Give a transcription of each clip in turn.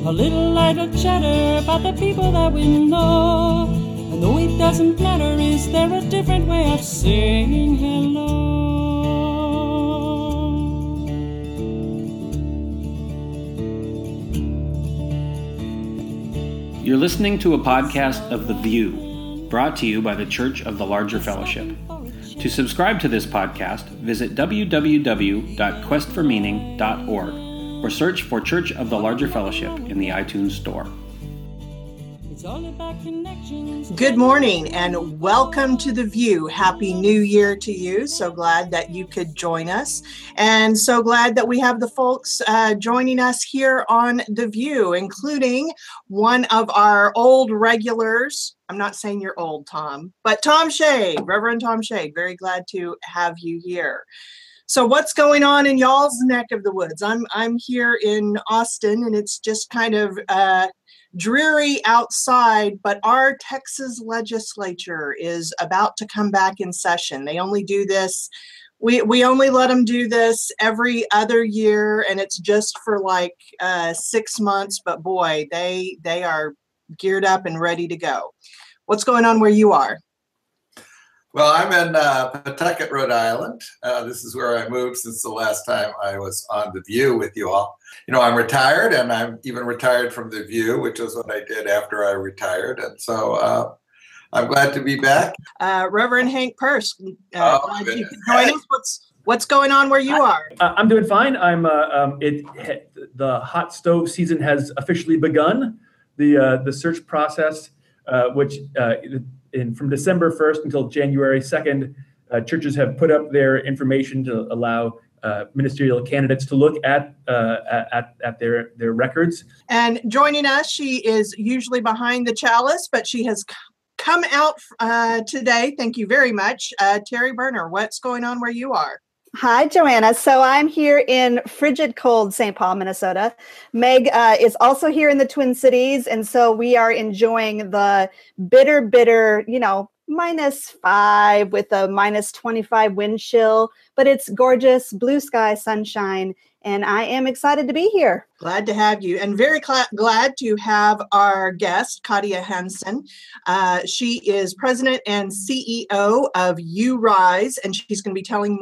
A little idle chatter about the people that we know. And though it doesn't matter, is there a different way of saying hello? You're listening to a podcast of The View, brought to you by the Church of the Larger Fellowship. To subscribe to this podcast, visit www.questformeaning.org or search for Church of the Larger Fellowship in the iTunes Store. Good morning and welcome to The View. Happy New Year to you. So glad that you could join us, and so glad that we have the folks joining us here on The View, including one of our old regulars. I'm not saying you're old, Tom, but Tom Shade, Reverend Tom Shade. Very glad to have you here. So what's going on in y'all's neck of the woods? I'm here in Austin, and it's just kind of dreary outside, but our Texas legislature is about to come back in session. They only do this, we only let them do this every other year, and it's just for like 6 months, but boy, they are geared up and ready to go. What's going on where you are? Well, I'm in Pawtucket, Rhode Island. This is where I moved since the last time I was on The View with you all. You know, I'm retired, and I'm even retired from The View, which is what I did after I retired. And so I'm glad to be back. Reverend Hank Purse, glad you could join us. What's going on where you are? I'm doing fine. The hot stove season has officially begun. The search process, which from December 1st until January 2nd, churches have put up their information to allow ministerial candidates to look at their records. And joining us, she is usually behind the chalice, but she has come out today. Thank you very much. Terry Berner, what's going on where you are? Hi, Joanna. So I'm here in frigid cold St. Paul, Minnesota. Meg is also here in the Twin Cities. And so we are enjoying the bitter, -5 with a -25 wind chill. But it's gorgeous, blue sky, sunshine. And I am excited to be here. Glad to have you, and very glad to have our guest, Katia Hansen. She is president and CEO of URise, and she's going to be telling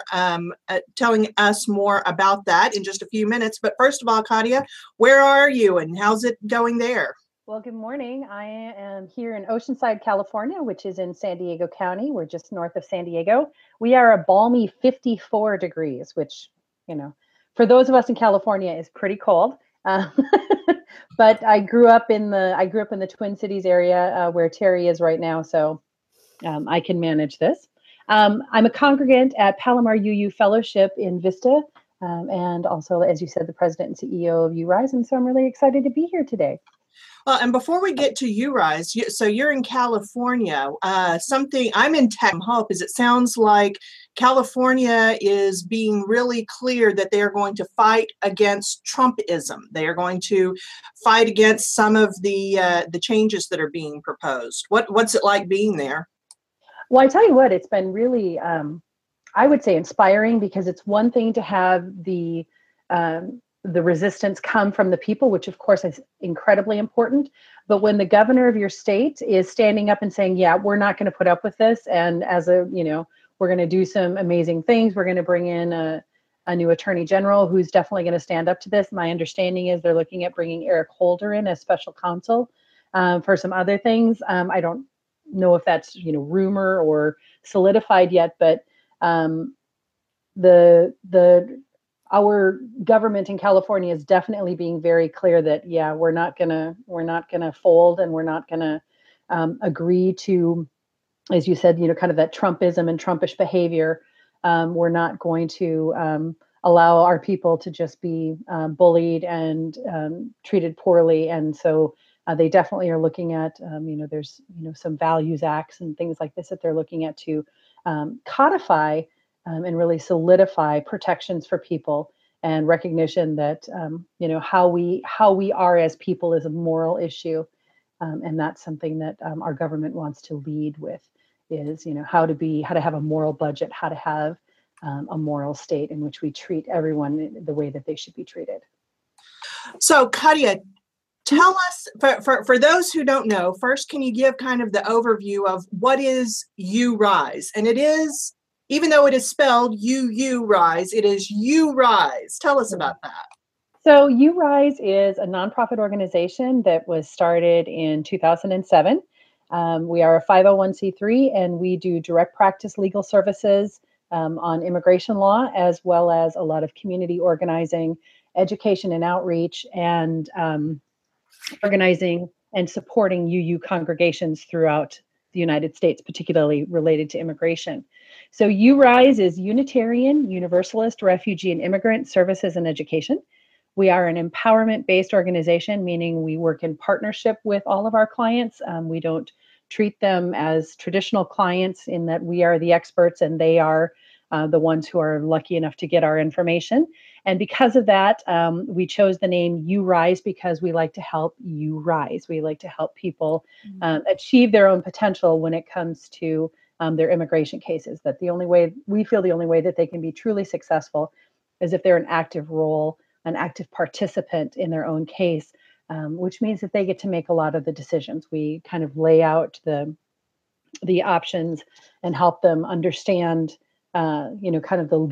us more about that in just a few minutes. But first of all, Katia, where are you, and how's it going there? Well, good morning. I am here in Oceanside, California, which is in San Diego County. We're just north of San Diego. We are a balmy 54 degrees, which, for those of us in California, is pretty cold. But I grew up in the Twin Cities area where Terry is right now, so I can manage this. I'm a congregant at Palomar UU Fellowship in Vista, and also, as you said, the president and CEO of URise, and so I'm really excited to be here today. Well, and before we get to URise, so you're in California. I'm in Texas. Hope is it sounds like California is being really clear that they are going to fight against Trumpism. They are going to fight against some of the changes that are being proposed. What's it like being there? Well, I tell you what, it's been really, I would say, inspiring, because it's one thing to have the resistance come from the people, which of course is incredibly important. But when the governor of your state is standing up and saying, yeah, we're not going to put up with this, and we're going to do some amazing things. We're going to bring in a new attorney general who's definitely going to stand up to this. My understanding is they're looking at bringing Eric Holder in as special counsel for some other things. I don't know if that's, rumor or solidified yet, but our government in California is definitely being very clear that, yeah, we're not gonna fold, and we're not gonna agree to, as you said, kind of that Trumpism and Trumpish behavior. We're not going to allow our people to just be bullied and treated poorly. And so they definitely are looking at, there's, some values acts and things like this that they're looking at to codify and really solidify protections for people, and recognition that, how we are as people is a moral issue. And that's something that our government wants to lead with, is, how to have a moral budget, how to have a moral state in which we treat everyone the way that they should be treated. So, Katia, Tell us, for those who don't know, first, can you give kind of the overview of what is URISE? And it is, even though it is spelled URISE, it is URISE. Tell us about that. So URISE is a nonprofit organization that was started in 2007. We are a 501c3, and we do direct practice legal services on immigration law, as well as a lot of community organizing, education and outreach, and organizing and supporting UU congregations throughout the United States, particularly related to immigration. So URISE is Unitarian Universalist Refugee and Immigrant Services and Education. We are an empowerment-based organization, meaning we work in partnership with all of our clients. We don't treat them as traditional clients in that we are the experts and they are the ones who are lucky enough to get our information. And because of that, we chose the name URISE because we like to help you rise. We like to help people achieve their own potential when it comes to their immigration cases. That the only way that they can be truly successful is if they're an active role, an active participant in their own case, which means that they get to make a lot of the decisions. We kind of lay out the options and help them understand, kind of the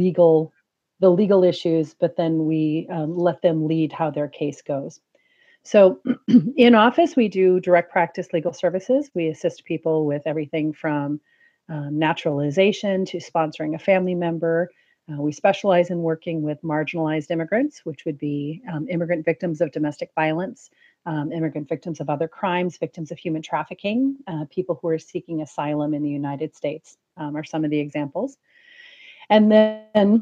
legal issues, but then we let them lead how their case goes. So in office, we do direct practice legal services. We assist people with everything from naturalization to sponsoring a family member. We specialize in working with marginalized immigrants, which would be immigrant victims of domestic violence, immigrant victims of other crimes, victims of human trafficking, people who are seeking asylum in the United States are some of the examples. And then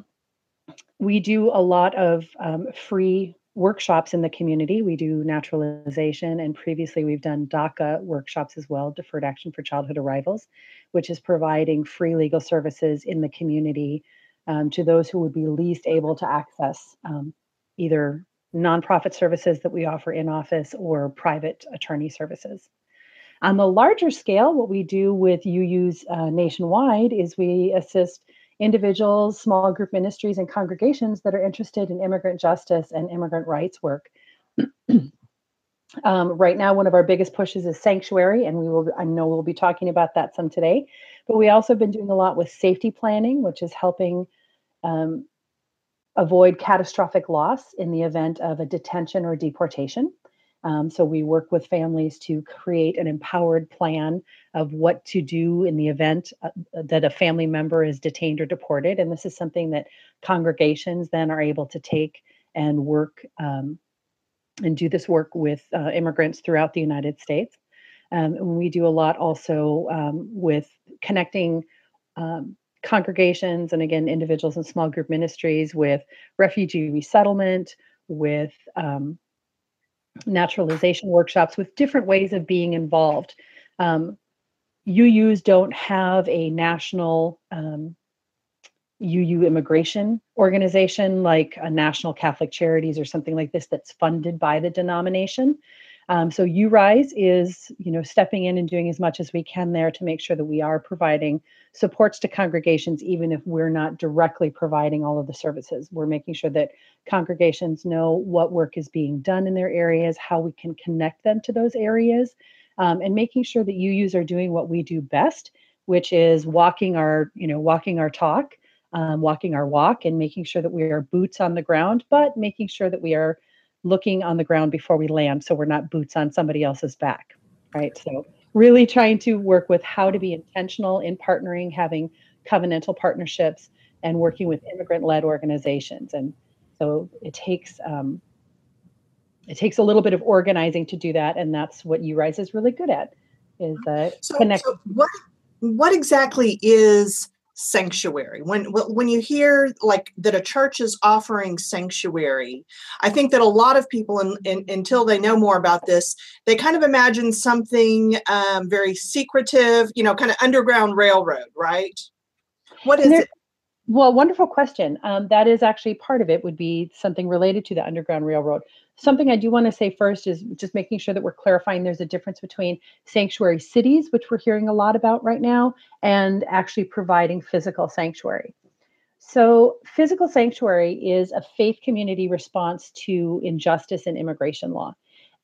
we do a lot of free workshops in the community. We do naturalization, and previously we've done DACA workshops as well, Deferred Action for Childhood Arrivals, which is providing free legal services in the community to those who would be least able to access either nonprofit services that we offer in office or private attorney services. On the larger scale, what we do with UUs nationwide is we assist individuals, small group ministries, and congregations that are interested in immigrant justice and immigrant rights work. Right now, one of our biggest pushes is sanctuary, and I know we'll be talking about that some today. But we also have been doing a lot with safety planning, which is helping avoid catastrophic loss in the event of a detention or deportation. So we work with families to create an empowered plan of what to do in the event that a family member is detained or deported. And this is something that congregations then are able to take and work and do this work with immigrants throughout the United States. And we do a lot also with connecting congregations and, again, individuals and small group ministries with refugee resettlement, with naturalization workshops, with different ways of being involved. UUs don't have a national UU immigration organization like a National Catholic Charities or something like this that's funded by the denomination. So URISE is, stepping in and doing as much as we can there to make sure that we are providing supports to congregations, even if we're not directly providing all of the services. We're making sure that congregations know what work is being done in their areas, how we can connect them to those areas, and making sure that UUs are doing what we do best, which is walking our talk, walking our walk, and making sure that we are boots on the ground, but making sure that we are looking on the ground before we land, so we're not boots on somebody else's back, right? So really trying to work with how to be intentional in partnering, having covenantal partnerships, and working with immigrant-led organizations. And so it takes a little bit of organizing to do that, and that's what URISE is really good at, is connecting. So what exactly is sanctuary? When you hear like that a church is offering sanctuary, I think that a lot of people, until they know more about this, they kind of imagine something very secretive, kind of Underground Railroad, right? What is it? Well, wonderful question. That is actually part of it, would be something related to the Underground Railroad. Something I do want to say first is just making sure that we're clarifying there's a difference between sanctuary cities, which we're hearing a lot about right now, and actually providing physical sanctuary. So physical sanctuary is a faith community response to injustice in immigration law.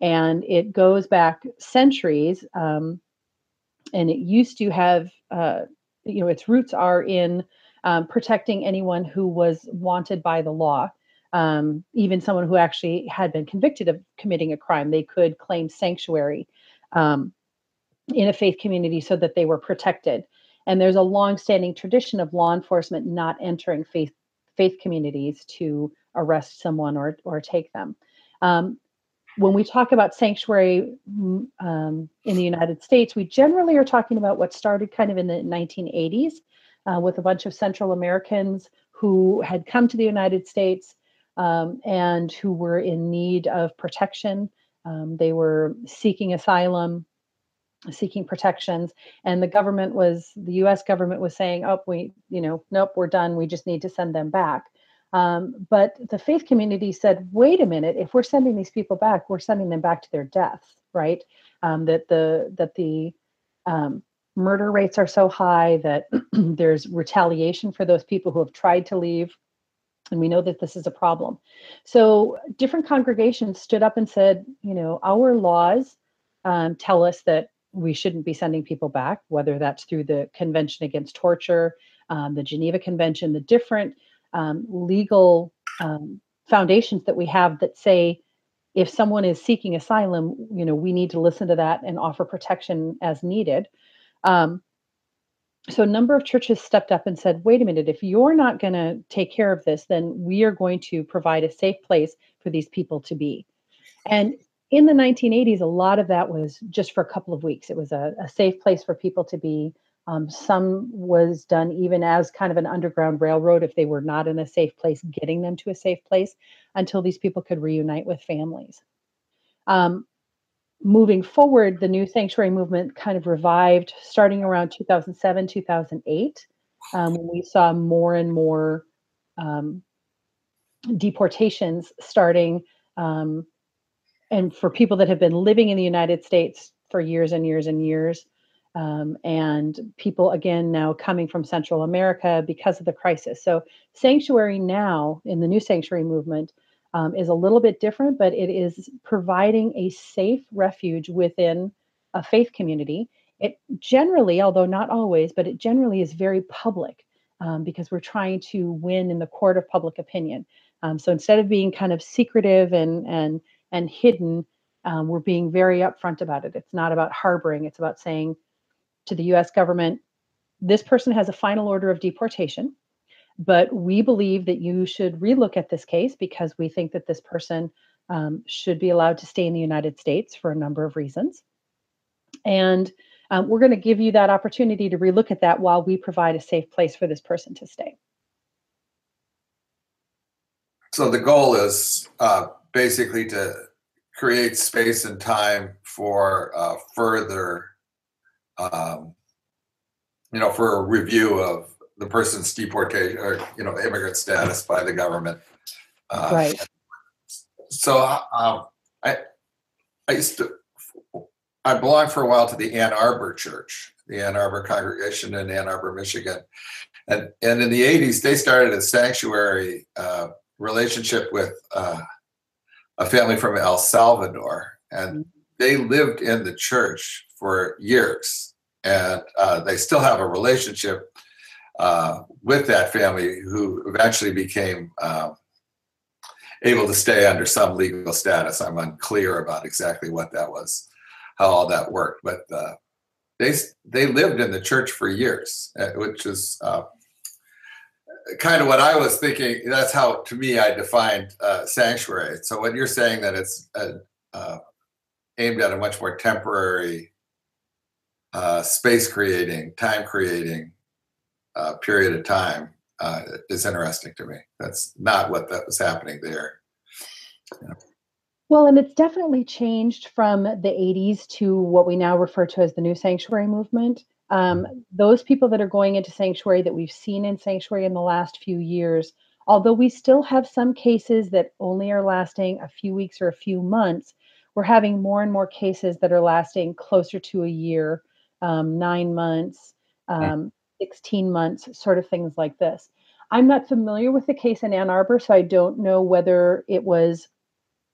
And it goes back centuries. And it used to have, its roots are in protecting anyone who was wanted by the law. Even someone who actually had been convicted of committing a crime, they could claim sanctuary in a faith community so that they were protected. And there's a long-standing tradition of law enforcement not entering faith communities to arrest someone or take them. When we talk about sanctuary in the United States, we generally are talking about what started kind of in the 1980s with a bunch of Central Americans who had come to the United States and who were in need of protection. They were seeking asylum, seeking protections, and the U.S. government was saying, "Oh, nope, we're done. We just need to send them back." But the faith community said, "Wait a minute! If we're sending these people back, we're sending them back to their deaths, right? That the murder rates are so high that there's retaliation for those people who have tried to leave." And we know that this is a problem. So different congregations stood up and said, our laws tell us that we shouldn't be sending people back, whether that's through the Convention Against Torture, the Geneva Convention, the different legal foundations that we have that say if someone is seeking asylum, we need to listen to that and offer protection as needed. So a number of churches stepped up and said, wait a minute, if you're not going to take care of this, then we are going to provide a safe place for these people to be. And in the 1980s, a lot of that was just for a couple of weeks. It was a safe place for people to be. Some was done even as kind of an underground railroad if they were not in a safe place, getting them to a safe place until these people could reunite with families. Moving forward, the new sanctuary movement kind of revived starting around 2007, 2008, when we saw more and more deportations starting. And for people that have been living in the United States for years and years and years, and people, again, now coming from Central America because of the crisis. So sanctuary now in the new sanctuary movement is a little bit different, but it is providing a safe refuge within a faith community. It generally, although not always, but it generally is very public because we're trying to win in the court of public opinion. So instead of being kind of secretive and hidden, we're being very upfront about it. It's not about harboring. It's about saying to the U.S. government, this person has a final order of deportation, but we believe that you should relook at this case because we think that this person should be allowed to stay in the United States for a number of reasons. And we're going to give you that opportunity to relook at that while we provide a safe place for this person to stay. So the goal is basically to create space and time for further, for a review of the person's deportation or, immigrant status by the government. Right. So I belonged for a while to the Ann Arbor Church, the Ann Arbor congregation in Ann Arbor, Michigan. And in the 80s, they started a sanctuary relationship with a family from El Salvador. And they lived in the church for years. And they still have a relationship with that family who eventually became able to stay under some legal status. I'm unclear about exactly what that was, how all that worked. But they lived in the church for years, which is kind of what I was thinking. That's how, to me, I defined sanctuary. So when you're saying that it's aimed at a much more temporary space creating, time creating period of time is interesting to me. That's not what that was happening there. Yeah. Well, and it's definitely changed from the 80s to what we now refer to as the new sanctuary movement. Those people that are going into sanctuary that we've seen in sanctuary in the last few years, although we still have some cases that only are lasting a few weeks or a few months, we're having more and more cases that are lasting closer to a year, 9 months, 16 months, sort of things like this. I'm not familiar with the case in Ann Arbor, so I don't know whether it was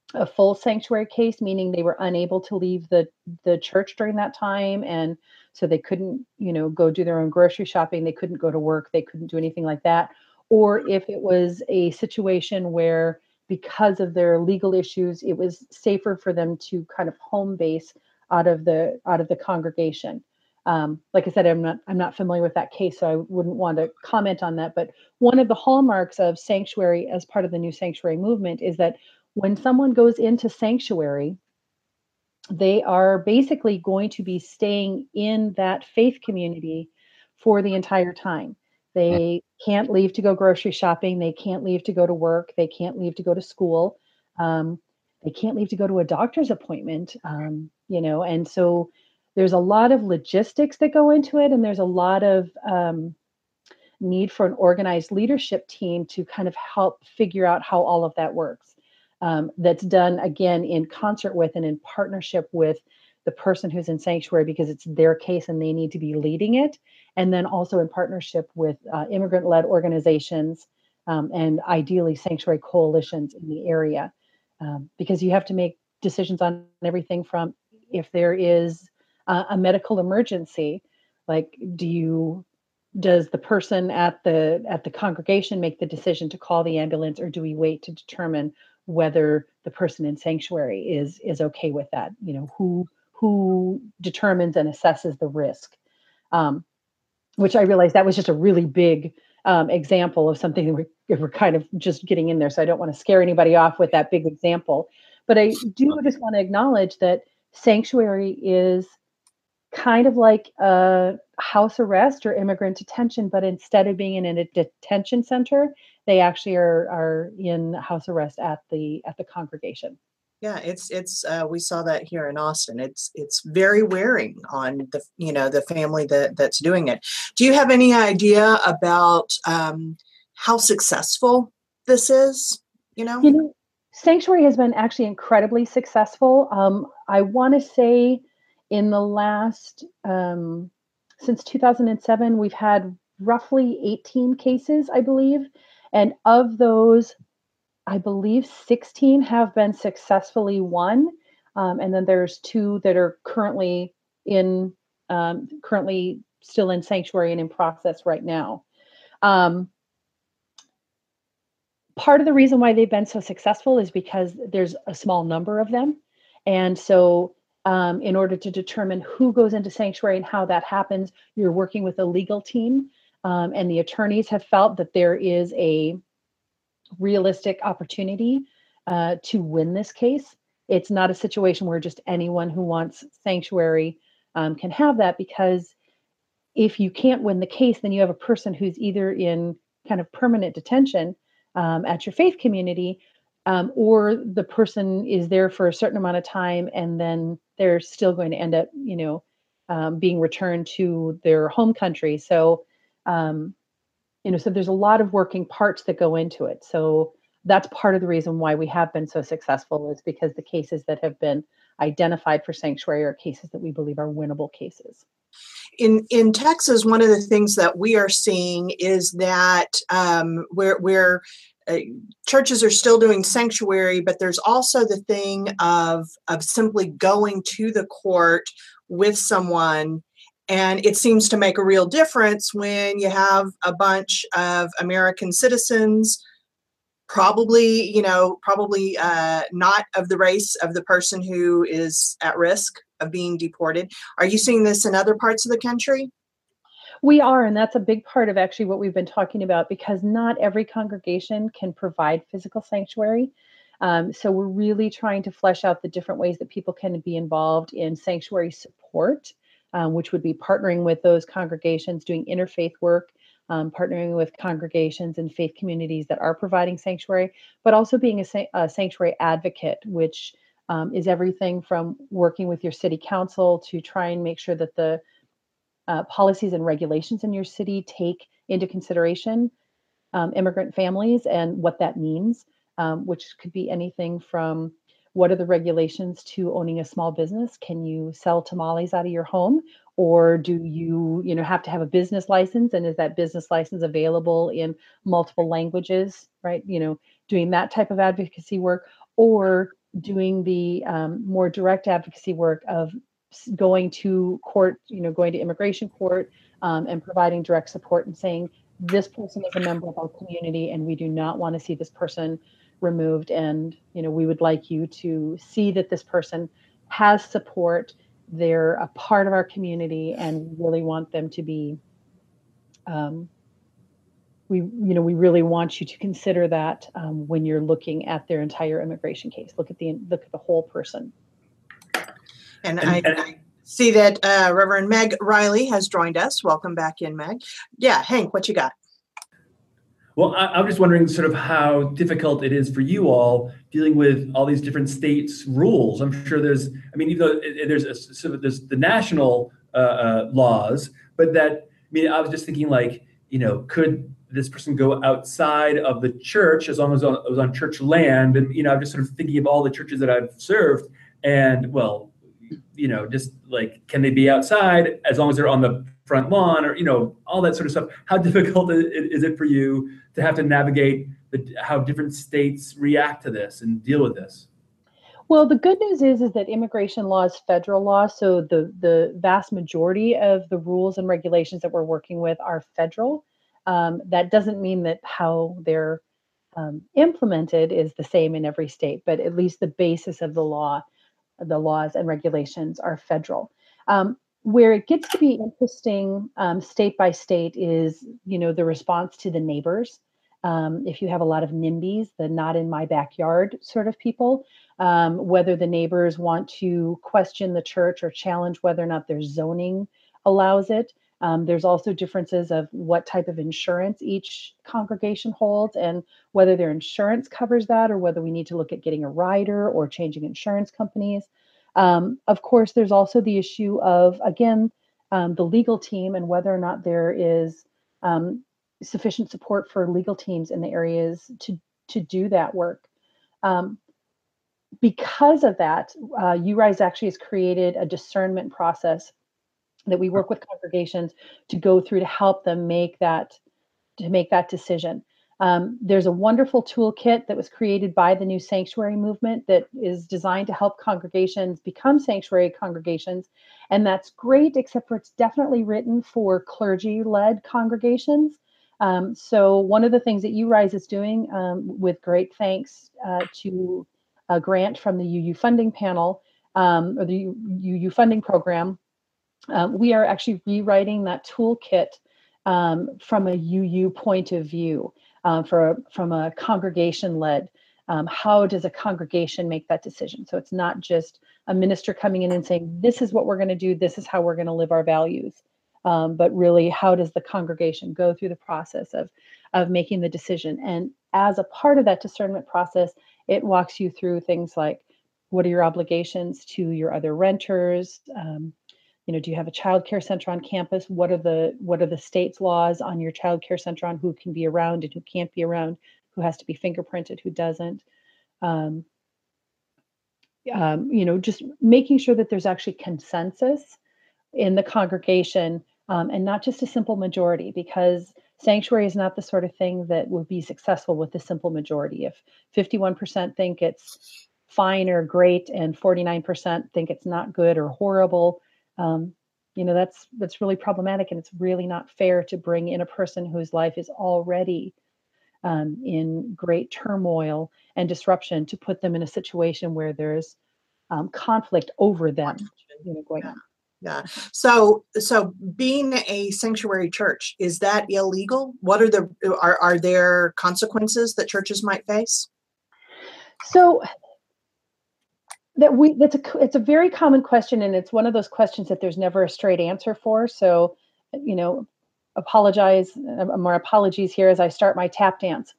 a full sanctuary case, meaning they were unable to leave the church during that time, and so they couldn't, go do their own grocery shopping, they couldn't go to work, they couldn't do anything like that. Or if it was a situation where, because of their legal issues, it was safer for them to kind of home base out of the congregation. Like I said, I'm not familiar with that case, so I wouldn't want to comment on that. But one of the hallmarks of sanctuary as part of the new sanctuary movement is that when someone goes into sanctuary, they are basically going to be staying in that faith community for the entire time. They can't leave to go grocery shopping. They can't leave to go to work. They can't leave to go to school. They can't leave to go to a doctor's appointment, and so there's a lot of logistics that go into it. And there's a lot of need for an organized leadership team to kind of help figure out how all of that works. That's done, again, in concert with and in partnership with the person who's in sanctuary, because it's their case and they need to be leading it. And then also in partnership with immigrant-led organizations and ideally sanctuary coalitions in the area, because you have to make decisions on everything from, if there is a medical emergency, like does the person at the congregation make the decision to call the ambulance, or do we wait to determine whether the person in sanctuary is okay with that? Who determines and assesses the risk? Which I realized that was just a really big example of something that we're kind of just getting in there. So I don't want to scare anybody off with that big example. But I do just want to acknowledge that sanctuary is kind of like a house arrest or immigrant detention, but instead of being in a detention center, they actually are in house arrest at the congregation. Yeah, it's we saw that here in Austin. It's very wearing on the family that's doing it. Do you have any idea about how successful this is? Sanctuary has been actually incredibly successful. I want to say in the last since 2007, we've had roughly 18 cases, I believe, and of those, I believe 16 have been successfully won, and then there's 2 that are currently still in sanctuary and in process right now. Part of the reason why they've been so successful is because there's a small number of them, and so in order to determine who goes into sanctuary and how that happens, you're working with a legal team, and the attorneys have felt that there is a realistic opportunity to win this case. It's not a situation where just anyone who wants sanctuary can have that, because if you can't win the case, then you have a person who's either in kind of permanent detention at your faith community, or the person is there for a certain amount of time and then they're still going to end up, being returned to their home country. So so there's a lot of working parts that go into it. So that's part of the reason why we have been so successful, is because the cases that have been identified for sanctuary are cases that we believe are winnable cases. In Texas, one of the things that we are seeing is that where churches are still doing sanctuary, but there's also the thing of simply going to the court with someone. And it seems to make a real difference when you have a bunch of American citizens, probably not of the race of the person who is at risk of being deported. Are you seeing this in other parts of the country? We are, and that's a big part of actually what we've been talking about, because not every congregation can provide physical sanctuary. So we're really trying to flesh out the different ways that people can be involved in sanctuary support, which would be partnering with those congregations, doing interfaith work, partnering with congregations and faith communities that are providing sanctuary, but also being a sanctuary advocate, which is everything from working with your city council to try and make sure that the policies and regulations in your city take into consideration immigrant families and what that means, which could be anything from what are the regulations to owning a small business? Can you sell tamales out of your home? Or do you have to have a business license? And is that business license available in multiple languages, right? Doing that type of advocacy work. Or doing the more direct advocacy work of going to court, going to immigration court, and providing direct support and saying, this person is a member of our community and we do not want to see this person removed. And, we would like you to see that this person has support. They're a part of our community and we really want them to be, we really want you to consider that when you're looking at their entire immigration case. Look at the whole person. And I see that Reverend Meg Riley has joined us. Welcome back in, Meg. Yeah, Hank, what you got? Well, I'm just wondering sort of how difficult it is for you all dealing with all these different states' rules. I'm sure there's the national laws, but I was just thinking could this person go outside of the church as long as it was on church land? And, I'm just sort of thinking of all the churches that I've served and, just can they be outside as long as they're on the front lawn or, all that sort of stuff. How difficult is it for you to have to navigate how different states react to this and deal with this? Well, the good news is that immigration law is federal law. So the vast majority of the rules and regulations that we're working with are federal. That doesn't mean that how they're implemented is the same in every state, but at least the basis of the laws and regulations are federal. Where it gets to be interesting state by state is, the response to the neighbors. If you have a lot of NIMBYs, the not in my backyard sort of people, whether the neighbors want to question the church or challenge whether or not their zoning allows it. There's also differences of what type of insurance each congregation holds and whether their insurance covers that or whether we need to look at getting a rider or changing insurance companies. Of course, there's also the issue of, again, the legal team and whether or not there is sufficient support for legal teams in the areas to do that work. Because of that, URISE actually has created a discernment process that we work with congregations to go through to help them make that decision. There's a wonderful toolkit that was created by the New Sanctuary movement that is designed to help congregations become sanctuary congregations. And that's great, except for it's definitely written for clergy-led congregations. So one of the things that URISE is doing, with great thanks to a grant from the UU funding panel, or the UU funding program, we are actually rewriting that toolkit from a UU point of view. From a congregation-led, how does a congregation make that decision? So it's not just a minister coming in and saying, this is what we're going to do, this is how we're going to live our values, but really, how does the congregation go through the process of making the decision? And as a part of that discernment process, it walks you through things like, what are your obligations to your other renters? Do you have a child care center on campus? What are the state's laws on your child care center on who can be around and who can't be around, who has to be fingerprinted, who doesn't? Just making sure that there's actually consensus in the congregation and not just a simple majority, because sanctuary is not the sort of thing that would be successful with a simple majority. If 51% think it's fine or great and 49% think it's not good or horrible, that's really problematic, and it's really not fair to bring in a person whose life is already in great turmoil and disruption to put them in a situation where there's conflict over them going on. Yeah. So being a sanctuary church, is that illegal? What are there consequences that churches might face? So it's a very common question, and it's one of those questions that there's never a straight answer for. So, more apologies here as I start my tap dance.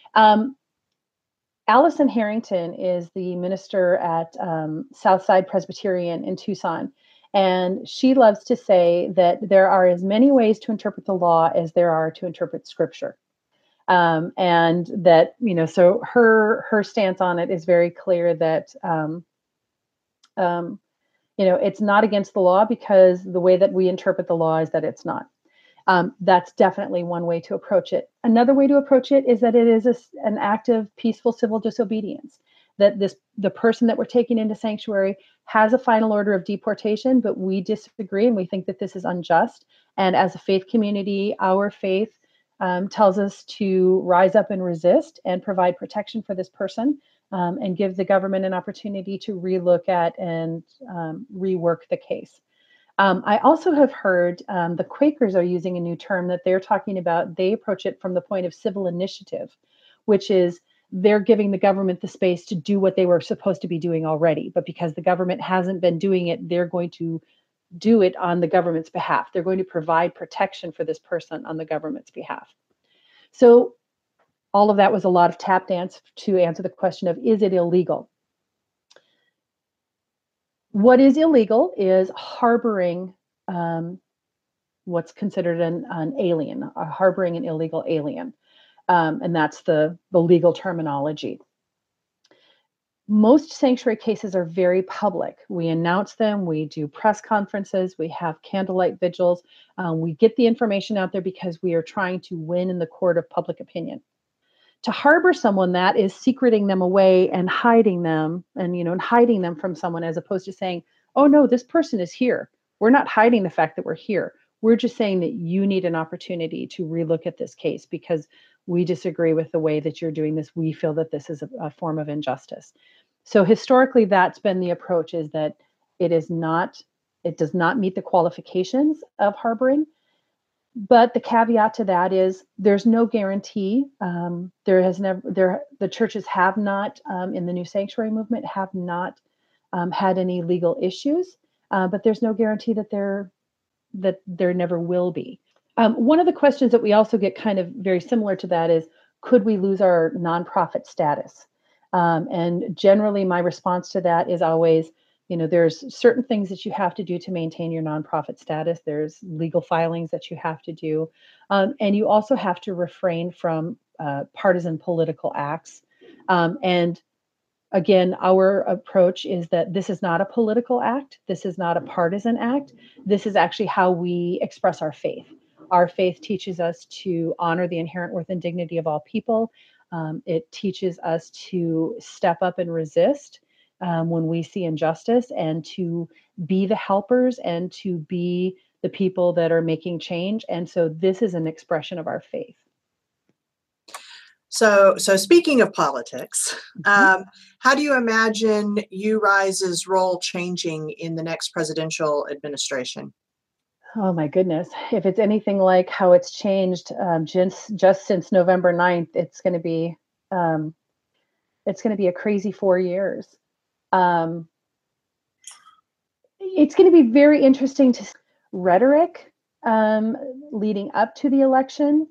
Allison Harrington is the minister at Southside Presbyterian in Tucson, and she loves to say that there are as many ways to interpret the law as there are to interpret Scripture. And that, so her stance on it is very clear that it's not against the law because the way that we interpret the law is that it's not. That's definitely one way to approach it. Another way to approach it is that it is an act of peaceful civil disobedience, that the person that we're taking into sanctuary has a final order of deportation, but we disagree and we think that this is unjust. And as a faith community, our faith tells us to rise up and resist and provide protection for this person, and give the government an opportunity to relook at and rework the case. I also have heard the Quakers are using a new term that they're talking about. They approach it from the point of civil initiative, which is they're giving the government the space to do what they were supposed to be doing already. But because the government hasn't been doing it, they're going to do it on the government's behalf. They're going to provide protection for this person on the government's behalf. So all of that was a lot of tap dance to answer the question of, is it illegal? What is illegal is harboring what's considered an alien, harboring an illegal alien. And that's the legal terminology. Most sanctuary cases are very public. We announce them, we do press conferences, we have candlelight vigils. We get the information out there because we are trying to win in the court of public opinion. To harbor someone, that is secreting them away and hiding them, and hiding them from someone, as opposed to saying, oh no, this person is here. We're not hiding the fact that we're here. We're just saying that you need an opportunity to relook at this case because we disagree with the way that you're doing this. We feel that this is a form of injustice. So historically, that's been the approach, is that it does not meet the qualifications of harboring. But the caveat to that is there's no guarantee. The churches have not, in the New Sanctuary movement, have not had any legal issues, but there's no guarantee that there never will be. One of the questions that we also get kind of very similar to that is, could we lose our nonprofit status? And generally my response to that is always, there's certain things that you have to do to maintain your nonprofit status. There's legal filings that you have to do. And you also have to refrain from partisan political acts. And again, our approach is that this is not a political act. This is not a partisan act. This is actually how we express our faith. Our faith teaches us to honor the inherent worth and dignity of all people. It teaches us to step up and resist when we see injustice, and to be the helpers and to be the people that are making change. And so this is an expression of our faith. So speaking of politics, how do you imagine URise's role changing in the next presidential administration? Oh my goodness. If it's anything like how it's changed just since November 9th, it's going to be a crazy 4 years. It's going to be very interesting to see rhetoric leading up to the election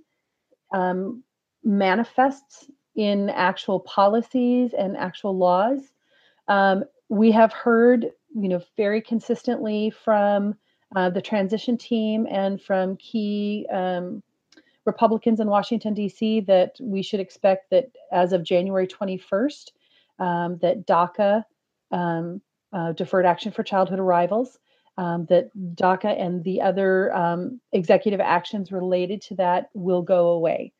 manifests in actual policies and actual laws. We have heard, very consistently from the transition team and from key Republicans in Washington, D.C., that we should expect that as of January 21st, that DACA, Deferred Action for Childhood Arrivals, that DACA and the other executive actions related to that will go away.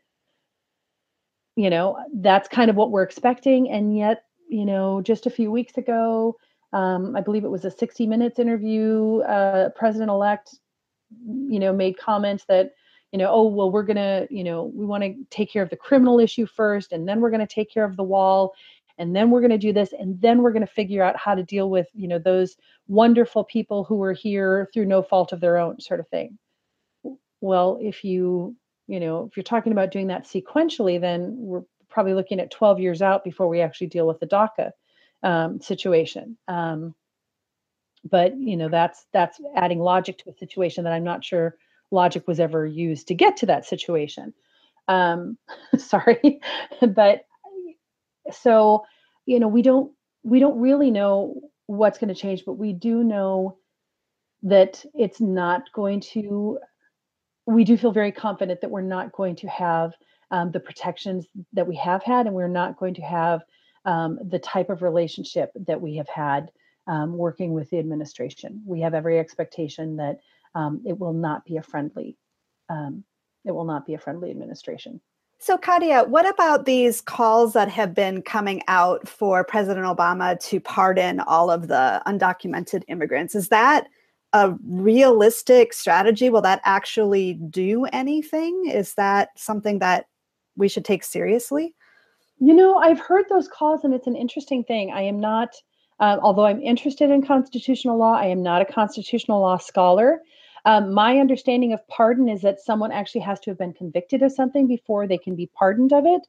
That's kind of what we're expecting. And yet, just a few weeks ago, I believe it was a 60 Minutes interview, President-elect, made comments that, oh, well, we're going to, we want to take care of the criminal issue first, and then we're going to take care of the wall, and then we're going to do this, and then we're going to figure out how to deal with, those wonderful people who were here through no fault of their own, sort of thing. Well, if you're talking about doing that sequentially, then we're probably looking at 12 years out before we actually deal with the DACA situation. But that's adding logic to a situation that I'm not sure logic was ever used to get to that situation. Sorry, but so we don't really know what's going to change, but we do know that it's not going to. We do feel very confident that we're not going to have the protections that we have had, and we're not going to have the type of relationship that we have had working with the administration. We have every expectation that it will not be a friendly administration. So, Katia, what about these calls that have been coming out for President Obama to pardon all of the undocumented immigrants? Is that a realistic strategy? Will that actually do anything? Is that something that we should take seriously? I've heard those calls, and it's an interesting thing. I am not, although I'm interested in constitutional law, I am not a constitutional law scholar. My understanding of pardon is that someone actually has to have been convicted of something before they can be pardoned of it.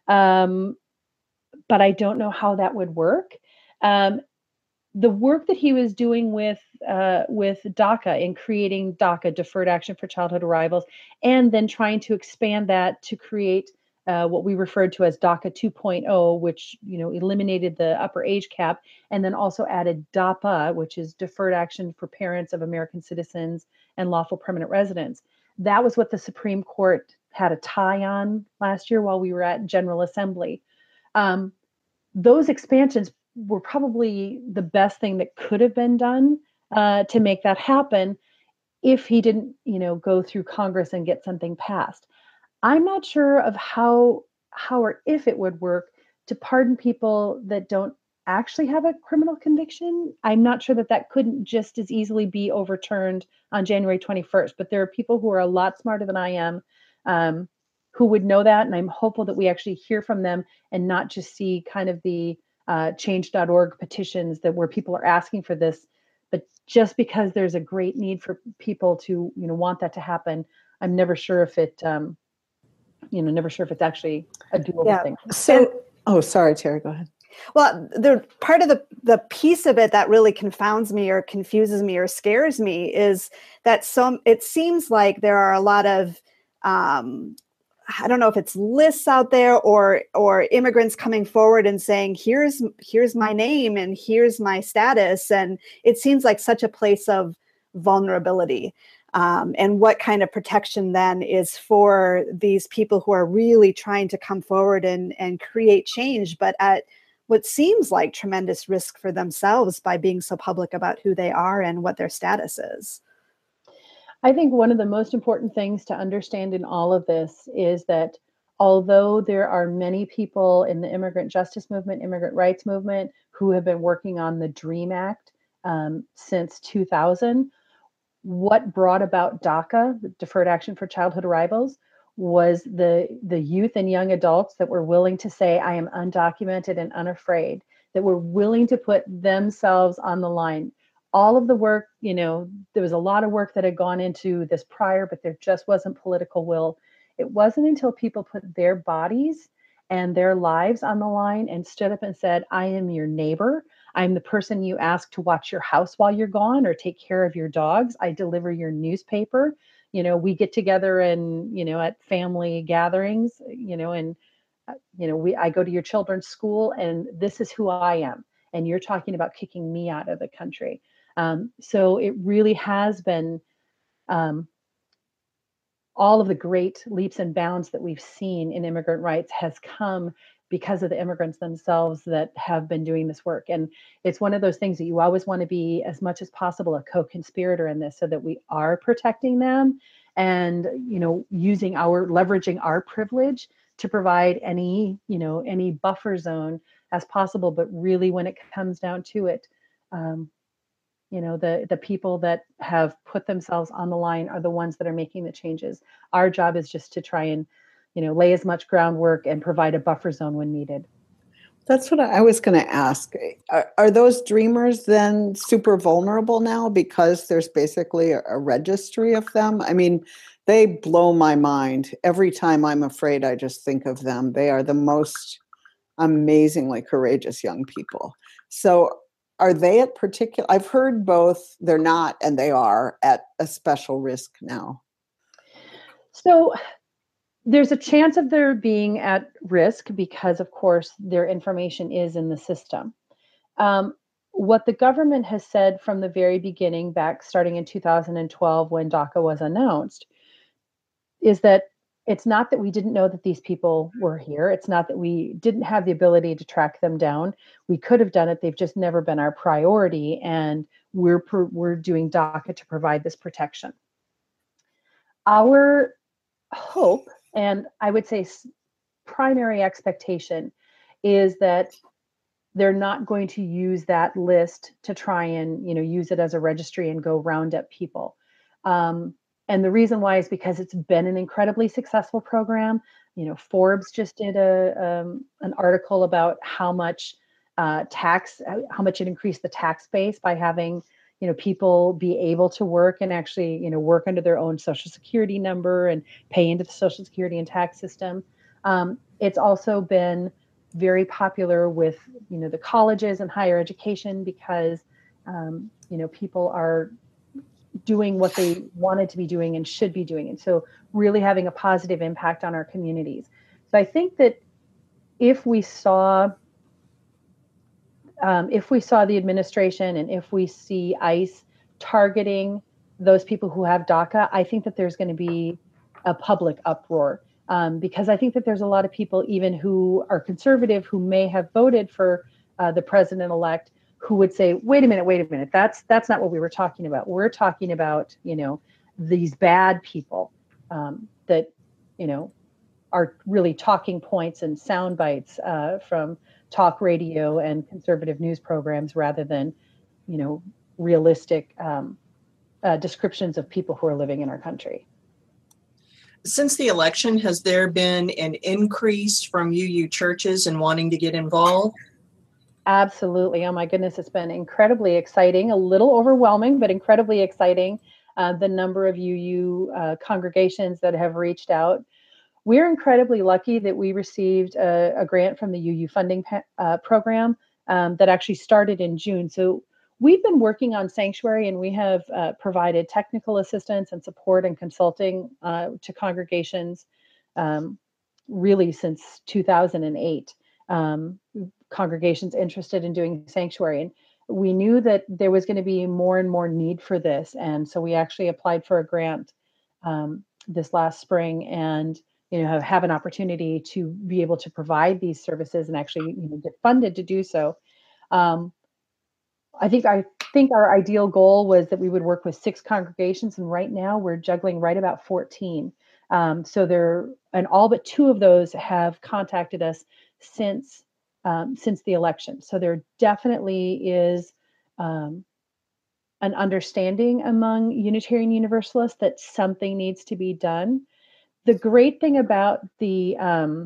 But I don't know how that would work. The work that he was doing with DACA in creating DACA, Deferred Action for Childhood Arrivals, and then trying to expand that to create what we referred to as DACA 2.0, which eliminated the upper age cap, and then also added DAPA, which is Deferred Action for Parents of American Citizens and Lawful Permanent Residents. That was what the Supreme Court had a tie on last year while we were at General Assembly. Those expansions were probably the best thing that could have been done to make that happen if he didn't, go through Congress and get something passed. I'm not sure of how or if it would work to pardon people that don't actually have a criminal conviction. I'm not sure that couldn't just as easily be overturned on January 21st, but there are people who are a lot smarter than I am who would know that. And I'm hopeful that we actually hear from them and not just see kind of the change.org petitions where people are asking for this, but just because there's a great need for people to, want that to happen. I'm never sure if it's actually a doable thing. So, sorry, Terry, go ahead. Well, the part of the piece of it that really confounds me or confuses me or scares me is that it seems like there are a lot of, I don't know if it's lists out there or immigrants coming forward and saying, here's my name and here's my status. And it seems like such a place of vulnerability. And what kind of protection then is for these people who are really trying to come forward and create change, but at what seems like tremendous risk for themselves by being so public about who they are and what their status is. I think one of the most important things to understand in all of this is that although there are many people in the immigrant justice movement, immigrant rights movement, who have been working on the DREAM Act since 2000, what brought about DACA, the Deferred Action for Childhood Arrivals, was the youth and young adults that were willing to say, I am undocumented and unafraid, that were willing to put themselves on the line. All of the work, there was a lot of work that had gone into this prior, but there just wasn't political will. It wasn't until people put their bodies and their lives on the line and stood up and said, I am your neighbor. I'm the person you ask to watch your house while you're gone or take care of your dogs. I deliver your newspaper. We get together and, at family gatherings, I go to your children's school and this is who I am. And you're talking about kicking me out of the country. So it really has been all of the great leaps and bounds that we've seen in immigrant rights has come because of the immigrants themselves that have been doing this work. And it's one of those things that you always want to be, as much as possible, a co-conspirator in this so that we are protecting them and, leveraging our privilege to provide any buffer zone as possible. But really, when it comes down to it, the people that have put themselves on the line are the ones that are making the changes. Our job is just to try and, lay as much groundwork and provide a buffer zone when needed. That's what I was going to ask. Are those dreamers then super vulnerable now because there's basically a registry of them? I mean, they blow my mind. Every time I'm afraid, I just think of them. They are the most amazingly courageous young people. So are they at particular? I've heard both. They're not, and they are at a special risk now. So there's a chance of their being at risk because, of course, their information is in the system. What the government has said from the very beginning, back starting in 2012 when DACA was announced, is that it's not that we didn't know that these people were here. It's not that we didn't have the ability to track them down. We could have done it. They've just never been our priority. And we're doing DACA to provide this protection. Our hope, and I would say primary expectation is that they're not going to use that list to try and, use it as a registry and go round up people. And the reason why is because it's been an incredibly successful program. Forbes just did an article about how much it increased the tax base by having, people be able to work and actually, work under their own Social Security number and pay into the Social Security and tax system. It's also been very popular with, the colleges and higher education because, people are doing what they wanted to be doing and should be doing. And so really having a positive impact on our communities. So I think that if we saw the administration and if we see ICE targeting those people who have DACA, I think that there's going to be a public uproar. Because I think that there's a lot of people, even who are conservative, who may have voted for the president-elect, who would say, wait a minute, that's not what we were talking about. We're talking about, these bad people that, are really talking points and sound bites from talk radio and conservative news programs rather than, realistic descriptions of people who are living in our country. Since the election, has there been an increase from UU churches in wanting to get involved? Absolutely. Oh my goodness, it's been incredibly exciting, a little overwhelming, but incredibly exciting. The number of UU congregations that have reached out. We're incredibly lucky that we received a grant from the UU funding program that actually started in June. So we've been working on Sanctuary, and we have provided technical assistance and support and consulting to congregations really since 2008. Congregations interested in doing Sanctuary. And we knew that there was going to be more and more need for this. And so we actually applied for a grant this last spring and have an opportunity to be able to provide these services and actually get funded to do so. I think our ideal goal was that we would work with 6 congregations, and right now we're juggling right about 14. And all but 2 of those have contacted us since the election. So there definitely is an understanding among Unitarian Universalists that something needs to be done. The great thing about the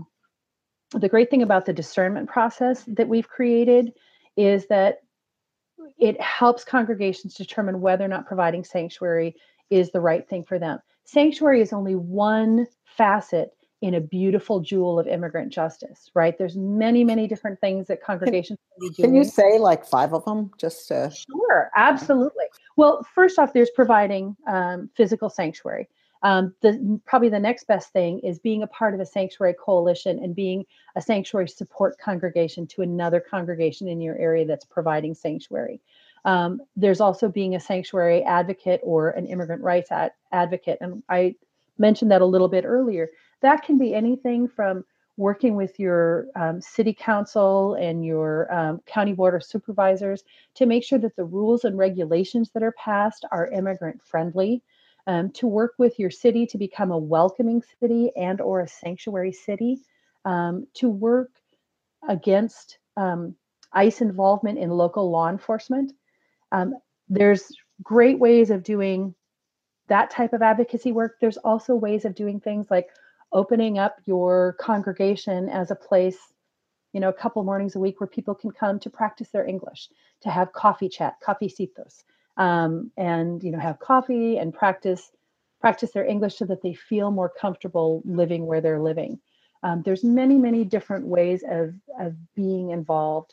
discernment process that we've created is that it helps congregations determine whether or not providing Sanctuary is the right thing for them. Sanctuary is only one facet in a beautiful jewel of immigrant justice, right? There's many, many different things that congregations can be doing. Can you say like 5 of them? Sure, absolutely. Well, first off, there's providing physical sanctuary. Probably the next best thing is being a part of a sanctuary coalition and being a sanctuary support congregation to another congregation in your area that's providing sanctuary. There's also being a sanctuary advocate or an immigrant rights advocate. And I mentioned that a little bit earlier. That can be anything from working with your city council and your county board of supervisors to make sure that the rules and regulations that are passed are immigrant friendly, to work with your city to become a welcoming city and or a sanctuary city, to work against ICE involvement in local law enforcement. There's great ways of doing that type of advocacy work. There's also ways of doing things like opening up your congregation as a place, a couple mornings a week where people can come to practice their English, to have coffee chat, cafecitos, and have coffee and practice their English so that they feel more comfortable living where they're living. There's many, many different ways of being involved.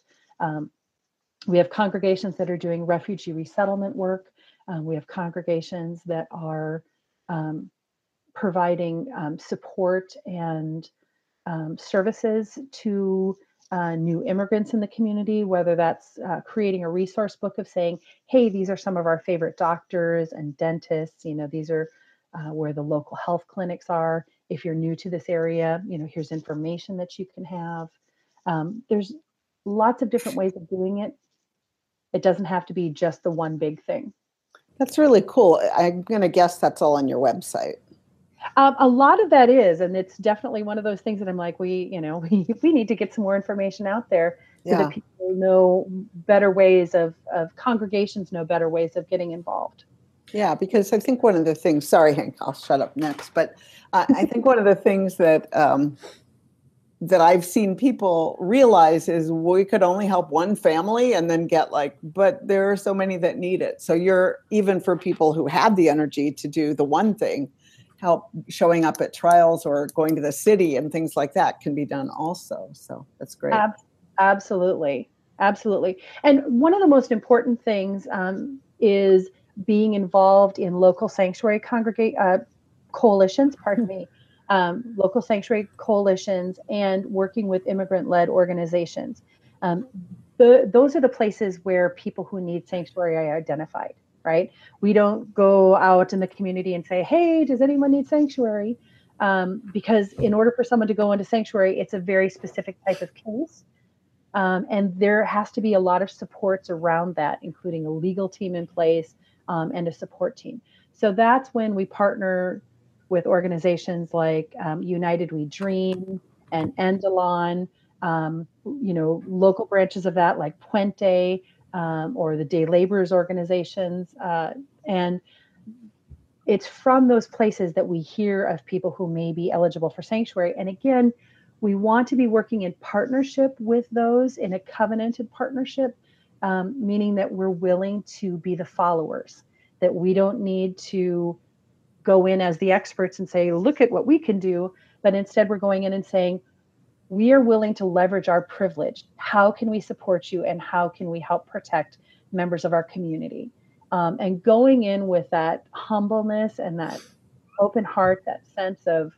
We have congregations that are doing refugee resettlement work. We have congregations that are providing support and services to new immigrants in the community, whether that's creating a resource book of saying, hey, these are some of our favorite doctors and dentists. These are where the local health clinics are. If you're new to this area, here's information that you can have. There's lots of different ways of doing it. It doesn't have to be just the one big thing. That's really cool. I'm going to guess that's all on your website. A lot of that is, and it's definitely one of those things that I'm like, we need to get some more information out there so Yeah. that people know better ways of congregations know better ways of getting involved. Yeah, because I think one of the things, sorry, Hank, I'll shut up next, but I think one of the things that that I've seen people realize is we could only help one family and then get but there are so many that need it. So you're, even for people who have the energy to do the one thing, help showing up at trials or going to the city and things like that can be done also. So that's great. Absolutely. Absolutely. And one of the most important things is being involved in local sanctuary coalitions, local sanctuary coalitions, and working with immigrant-led organizations. Those are the places where people who need sanctuary are identified, right? We don't go out in the community and say, hey, does anyone need sanctuary? Because in order for someone to go into sanctuary, it's a very specific type of case. And there has to be a lot of supports around that, including a legal team in place and a support team. So that's when we partner with organizations like United We Dream and Endelon, local branches of that like Puente or the Day Laborers organizations. And it's from those places that we hear of people who may be eligible for sanctuary. And again, we want to be working in partnership with those, in a covenanted partnership, meaning that we're willing to be the followers, that we don't need to go in as the experts and say, look at what we can do, but instead we're going in and saying, we are willing to leverage our privilege. How can we support you, and how can we help protect members of our community? And going in with that humbleness and that open heart, that sense of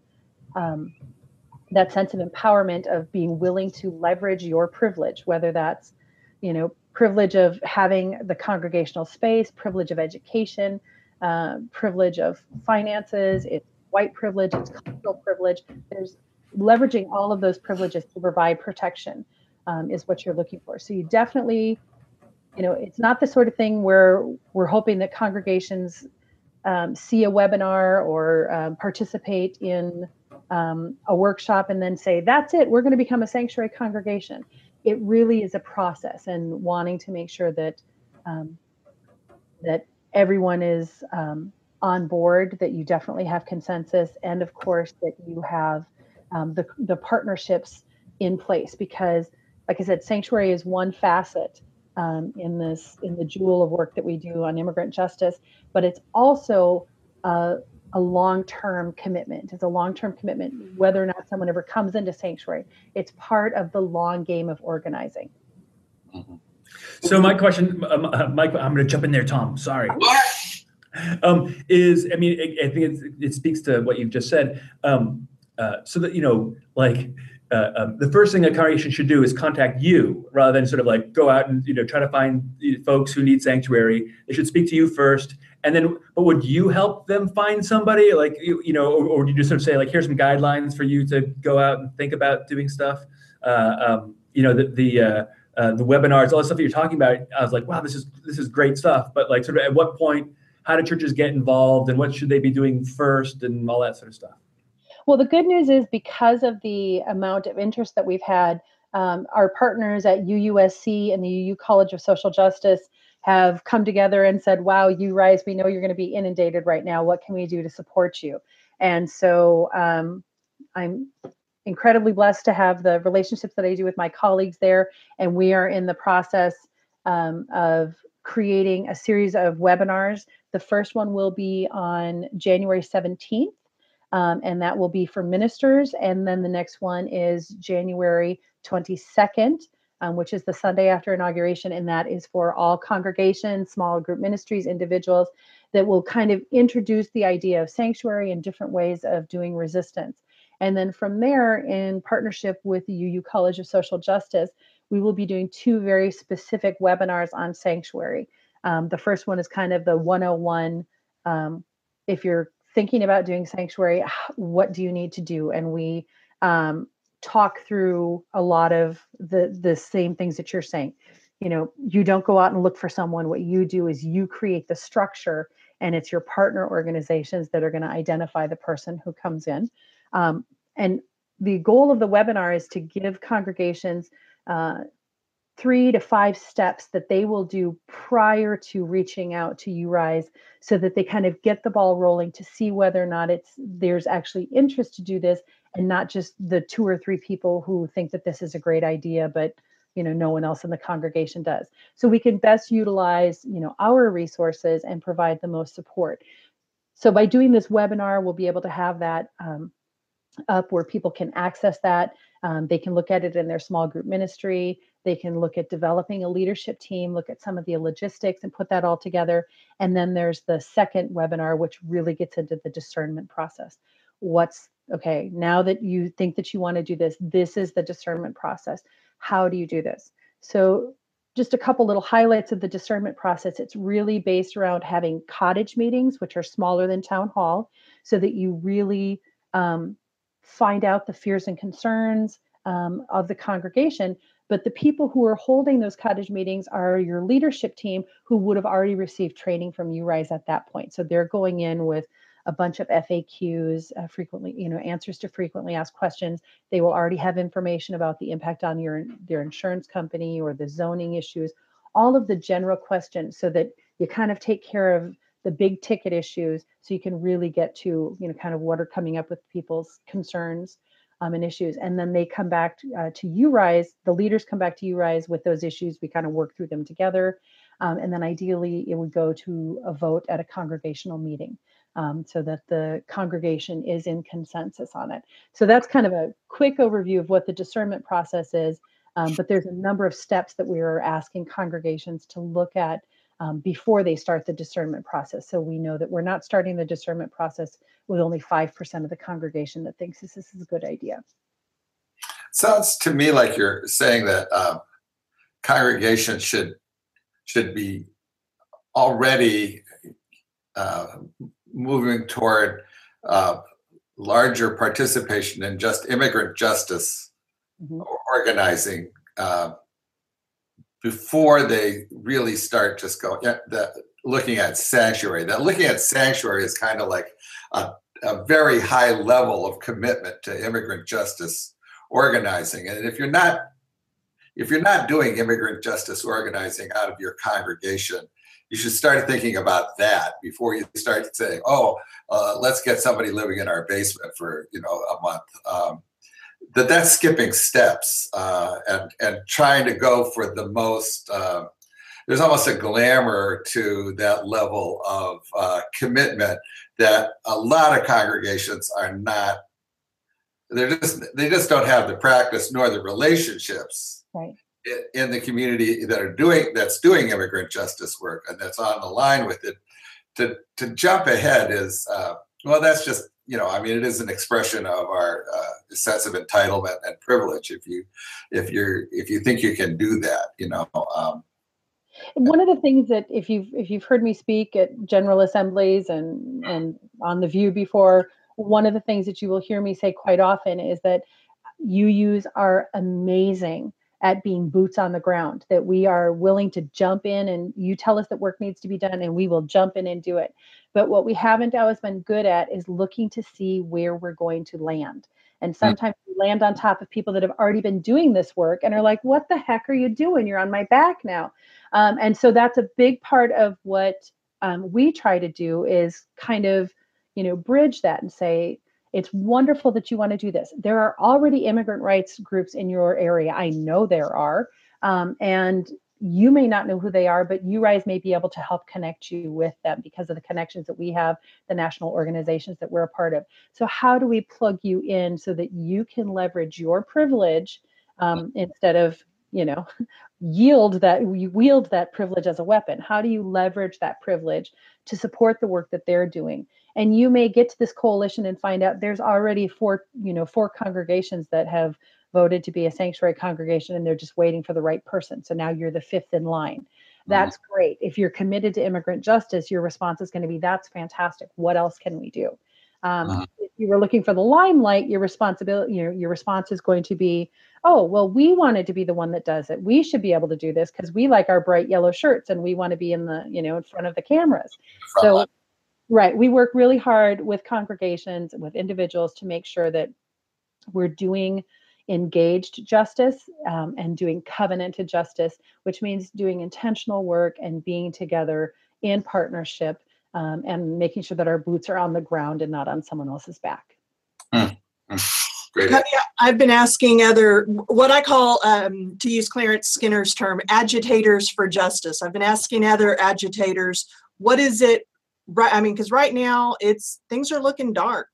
empowerment, of being willing to leverage your privilege, whether that's, privilege of having the congregational space, privilege of education, privilege of finances, it's white privilege, it's cultural privilege. There's leveraging all of those privileges to provide protection is what you're looking for. So you definitely, it's not the sort of thing where we're hoping that congregations see a webinar or participate in a workshop and then say, that's it, we're going to become a sanctuary congregation. It really is a process, and wanting to make sure that that everyone is on board, that you definitely have consensus, and of course that you have the partnerships in place, because like I said, sanctuary is one facet in the jewel of work that we do on immigrant justice, but it's also a long-term commitment. It's a long-term commitment, whether or not someone ever comes into sanctuary. It's part of the long game of organizing. Mm-hmm. So my question, Mike, I'm going to jump in there, Tom. Sorry. I think it speaks to what you've just said. So that, the first thing a congregation should do is contact you, rather than sort of go out and try to find folks who need sanctuary. They should speak to you first, and then. But would you help them find somebody, or would you just sort of say here's some guidelines for you to go out and think about doing stuff? The webinars, all the stuff that you're talking about. I was like, wow, this is great stuff. But sort of at what point, how do churches get involved, and what should they be doing first, and all that sort of stuff? Well, the good news is, because of the amount of interest that we've had, our partners at UUSC and the UU College of Social Justice have come together and said, wow, URISE, we know you're going to be inundated right now. What can we do to support you? And so I'm incredibly blessed to have the relationships that I do with my colleagues there. And we are in the process of creating a series of webinars. The first one will be on January 17th. And that will be for ministers. And then the next one is January 22nd, which is the Sunday after inauguration. And that is for all congregations, small group ministries, individuals, that will kind of introduce the idea of sanctuary and different ways of doing resistance. And then from there, in partnership with the UU College of Social Justice, we will be doing two very specific webinars on sanctuary. The first one is kind of the 101, if you're thinking about doing sanctuary, what do you need to do? And we talk through a lot of the same things that you're saying. you don't go out and look for someone. What you do is you create the structure, and it's your partner organizations that are going to identify the person who comes in. And the goal of the webinar is to give congregations 3 to 5 steps that they will do prior to reaching out to URise, so that they kind of get the ball rolling to see whether or not there's actually interest to do this, and not just the 2 or 3 people who think that this is a great idea, but no one else in the congregation does. So we can best utilize, our resources and provide the most support. So by doing this webinar, we'll be able to have that up where people can access that. They can look at it in their small group ministry. They can look at developing a leadership team, look at some of the logistics and put that all together. And then there's the second webinar, which really gets into the discernment process. Okay, now that you think that you want to do this, this is the discernment process. How do you do this? So just a couple little highlights of the discernment process. It's really based around having cottage meetings, which are smaller than town hall, so that you really find out the fears and concerns of the congregation. But the people who are holding those cottage meetings are your leadership team, who would have already received training from URise at that point. So they're going in with a bunch of FAQs, answers to frequently asked questions. They will already have information about the impact on their insurance company or the zoning issues, all of the general questions, so that you kind of take care of the big ticket issues, so you can really get to, kind of what are coming up with people's concerns and issues. And then they come back to URise, the leaders come back to URise with those issues. We kind of work through them together. And then ideally it would go to a vote at a congregational meeting, so that the congregation is in consensus on it. So that's kind of a quick overview of what the discernment process is. But there's a number of steps that we are asking congregations to look at before they start the discernment process. So we know that we're not starting the discernment process with only 5% of the congregation that thinks this is a good idea. Sounds to me like you're saying that congregations should be already moving toward larger participation in just immigrant justice organizing before they really start just going looking at sanctuary. That looking at sanctuary is kind of like a very high level of commitment to immigrant justice organizing. And if you're not doing immigrant justice organizing out of your congregation, you should start thinking about that before you start saying, let's get somebody living in our basement for a month. That's skipping steps and trying to go for the most. There's almost a glamour to that level of commitment that a lot of congregations are not. They just don't have the practice nor the relationships in the community that's doing immigrant justice work and that's on the line with it. To jump ahead is that's just it is an expression of our sense of entitlement and privilege. If you think you can do that, One of the things that if you've heard me speak at general assemblies and on The View before, one of the things that you will hear me say quite often is that UUs are amazing at being boots on the ground, that we are willing to jump in and you tell us that work needs to be done and we will jump in and do it. But what we haven't always been good at is looking to see where we're going to land. And sometimes we land on top of people that have already been doing this work and are like, what the heck are you doing? You're on my back now. And so that's a big part of what we try to do is kind of, bridge that and say, it's wonderful that you want to do this. There are already immigrant rights groups in your area. I know there are. And you may not know who they are, but URise may be able to help connect you with them because of the connections that we have, the national organizations that we're a part of. So how do we plug you in so that you can leverage your privilege instead of, wield that privilege as a weapon? How do you leverage that privilege to support the work that they're doing? And you may get to this coalition and find out there's already four congregations that have voted to be a sanctuary congregation and they're just waiting for the right person. So now you're the fifth in line. That's great. If you're committed to immigrant justice, your response is going to be, that's fantastic. What else can we do? you were looking for the limelight, your response is going to be, oh, well, we wanted to be the one that does it. We should be able to do this because we like our bright yellow shirts and we want to be in the, in front of the cameras. So, right. We work really hard with congregations, with individuals to make sure that we're doing engaged justice and doing covenanted justice, which means doing intentional work and being together in partnership and making sure that our boots are on the ground and not on someone else's back. Great. I've been asking what I call, to use Clarence Skinner's term, agitators for justice. I've been asking other agitators, what is it? Right. I mean, because right now things are looking dark,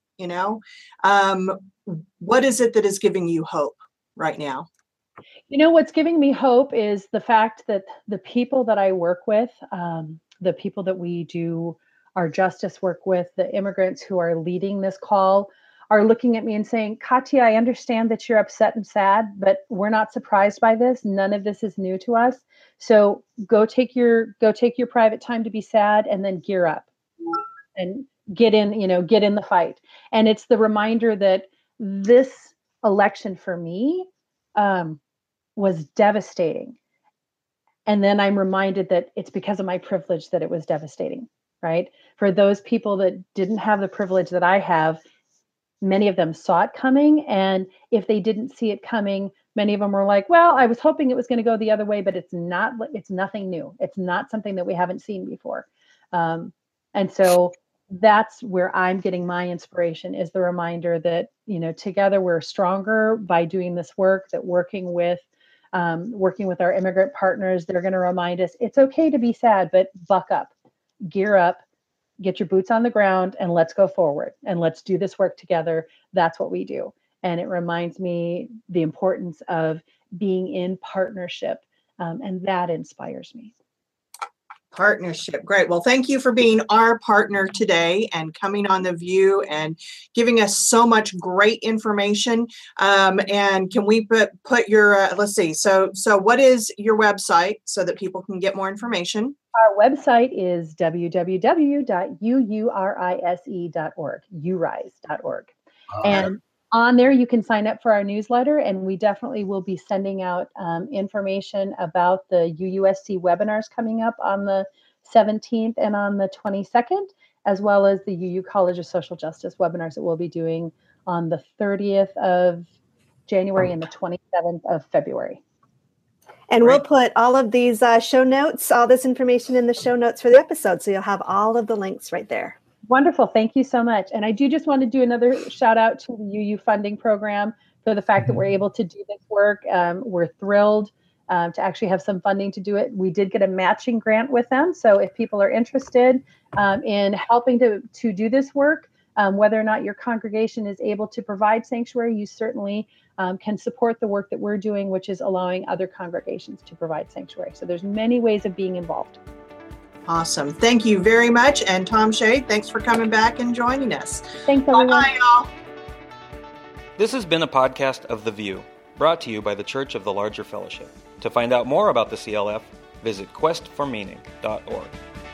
what is it that is giving you hope right now? What's giving me hope is the fact that the people that I work with, the people that we do our justice work with, the immigrants who are leading this call, are looking at me and saying, Katya, I understand that you're upset and sad, but we're not surprised by this. None of this is new to us. So go take your private time to be sad and then gear up and get in the fight. And it's the reminder that this election for me was devastating. And then I'm reminded that it's because of my privilege that it was devastating, right? For those people that didn't have the privilege that I have, many of them saw it coming. And if they didn't see it coming, many of them were like, well, I was hoping it was going to go the other way, but it's nothing new. It's not something that we haven't seen before. And so that's where I'm getting my inspiration, is the reminder that, together we're stronger by doing this work, that working with our immigrant partners, they're going to remind us it's okay to be sad, but buck up, gear up, get your boots on the ground, and let's go forward and let's do this work together. That's what we do. And it reminds me the importance of being in partnership. And that inspires me. Partnership. Great. Well, thank you for being our partner today and coming on The View and giving us so much great information. And can we put your, let's see. So what is your website so that people can get more information? Our website is www.uurise.org, urise.org. And on there, you can sign up for our newsletter, and we definitely will be sending out information about the UUSC webinars coming up on the 17th and on the 22nd, as well as the UU College of Social Justice webinars that we'll be doing on the 30th of January and the 27th of February. And we'll put all of these show notes, all this information in the show notes for the episode. So you'll have all of the links right there. Wonderful. Thank you so much. And I do just want to do another shout out to the UU funding program for the fact that we're able to do this work. We're thrilled to actually have some funding to do it. We did get a matching grant with them. So if people are interested in helping to do this work, whether or not your congregation is able to provide sanctuary, you certainly can support the work that we're doing, which is allowing other congregations to provide sanctuary. So there's many ways of being involved. Awesome. Thank you very much. And Tom Shea, thanks for coming back and joining us. Thanks, everyone. Bye, y'all. This has been a podcast of The View, brought to you by the Church of the Larger Fellowship. To find out more about the CLF, visit questformeaning.org.